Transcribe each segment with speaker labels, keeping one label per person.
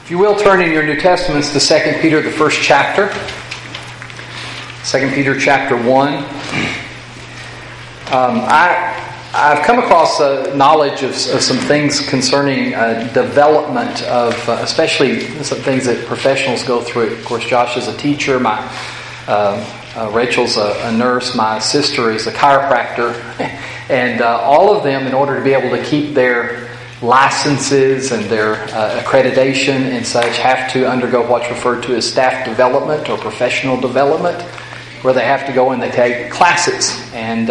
Speaker 1: If you will, turn in your New Testaments to 2 Peter, the first chapter. 2 Peter chapter 1. I've come across knowledge of some things concerning development of, especially some things that professionals go through. Of course, Josh is a teacher. Rachel's a nurse. My sister is a chiropractor. And all of them, in order to be able to keep their licenses and their accreditation and such, have to undergo what's referred to as staff development or professional development, where they have to go and they take classes. And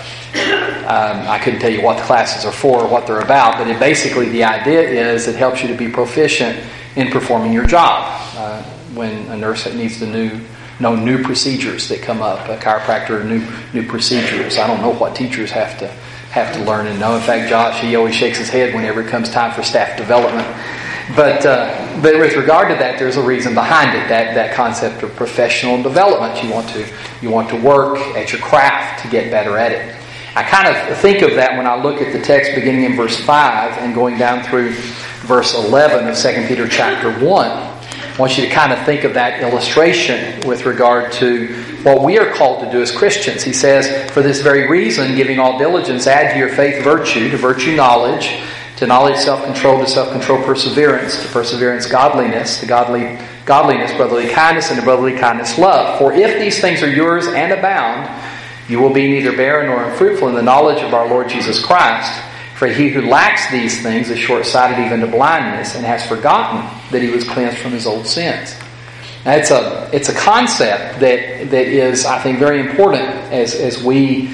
Speaker 1: I couldn't tell you what the classes are for or what they're about, but basically the idea is it helps you to be proficient in performing your job. When a nurse needs to know new procedures that come up, a chiropractor, new procedures. I don't know what teachers have to learn and know. In fact, Josh, he always shakes his head whenever it comes time for staff development. But with regard to that, there's a reason behind it. That concept of professional development. You want to work at your craft to get better at it. I kind of think of that when I look at the text beginning in verse 5 and going down through verse 11 of 2 Peter chapter 1. I want you to kind of think of that illustration with regard to what we are called to do as Christians. He says, for this very reason, giving all diligence, add to your faith virtue, to virtue knowledge, to knowledge self-control, to self-control perseverance, to perseverance godliness, to godliness brotherly kindness, and to brotherly kindness love. For if these things are yours and abound, you will be neither barren nor unfruitful in the knowledge of our Lord Jesus Christ. For he who lacks these things is short-sighted even to blindness, and has forgotten that he was cleansed from his old sins. Now, it's a concept that is, I think, very important as we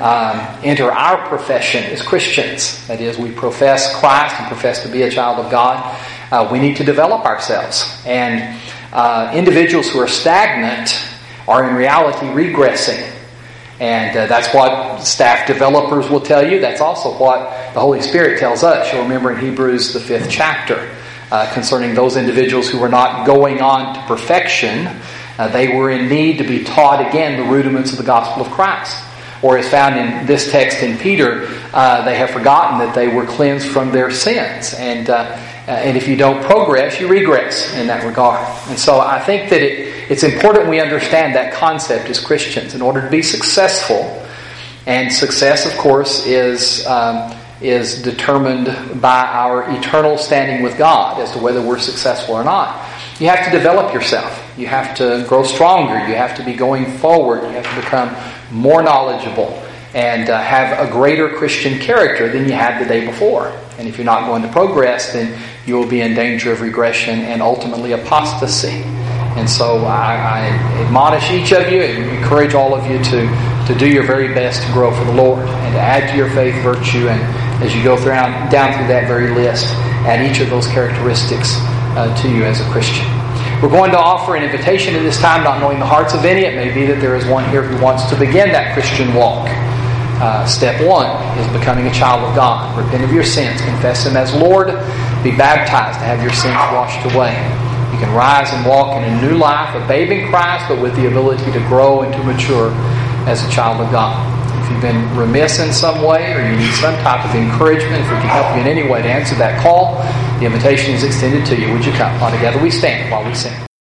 Speaker 1: enter our profession as Christians. That is, we profess Christ and profess to be a child of God. We need to develop ourselves. And individuals who are stagnant are in reality regressing. And that's what staff developers will tell you. That's also what the Holy Spirit tells us. You'll remember in Hebrews, the 5th chapter, concerning those individuals who were not going on to perfection. They were in need to be taught again the rudiments of the gospel of Christ. Or as found in this text in Peter, they have forgotten that they were cleansed from their sins. And if you don't progress, you regress in that regard. And so I think that it's important we understand that concept as Christians in order to be successful. And success, of course, is determined by our eternal standing with God as to whether we're successful or not. You have to develop yourself. You have to grow stronger. You have to be going forward. You have to become more knowledgeable and have a greater Christian character than you had the day before. And if you're not going to progress, then you will be in danger of regression and ultimately apostasy. And so I admonish each of you and encourage all of you to do your very best to grow for the Lord and to add to your faith virtue. And as you go down through that very list, add each of those characteristics to you as a Christian. We're going to offer an invitation at this time, not knowing the hearts of any. It may be that there is one here who wants to begin that Christian walk. Step 1 is becoming a child of God. Repent of your sins. Confess Him as Lord. Be baptized to have your sins washed away. You can rise and walk in a new life, a babe in Christ, but with the ability to grow and to mature as a child of God. If you've been remiss in some way or you need some type of encouragement, if we can help you in any way to answer that call, the invitation is extended to you. Would you come? While together we stand while we sing.